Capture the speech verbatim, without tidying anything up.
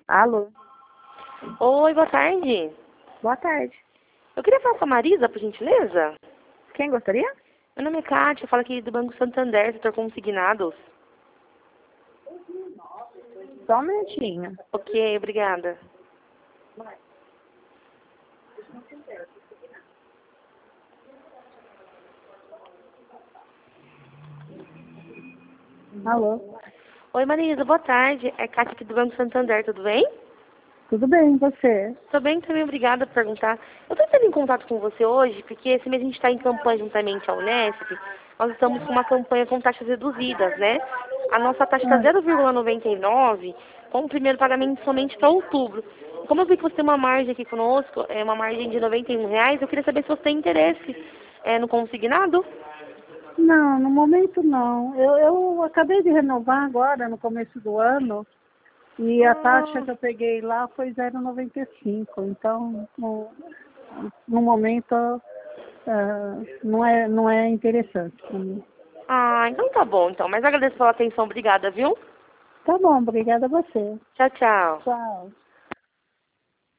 Alô? Oi, boa tarde. Boa tarde. Eu queria falar com a Marisa, por gentileza. Quem gostaria? Meu nome é Kátia, eu falo aqui do Banco Santander, setor consignados. Só um minutinho. Ok, obrigada. Alô? Oi, Marisa, boa tarde. É Kátia aqui do Banco Santander, tudo bem? Tudo bem, e você? Tô bem também, obrigada por perguntar. Eu tô entrando em contato com você hoje, porque esse mês a gente está em campanha juntamente à Unesp. Nós estamos com uma campanha com taxas reduzidas, né? A nossa taxa está Ah, zero vírgula noventa e nove, com o primeiro pagamento somente para outubro. E como eu vi que você tem uma margem aqui conosco, é uma margem de noventa e um reais, eu queria saber se você tem interesse é, no consignado. não, no momento não. Eu, eu acabei de renovar agora, no começo do ano, e a taxa Ah, que eu peguei lá foi zero vírgula noventa e cinco. Então, no, no momento, ah, não, é, não é interessante para mim. ah, então tá bom, então. Mas agradeço pela atenção, obrigada, viu? Tá bom, obrigada a você. Tchau, tchau. Tchau.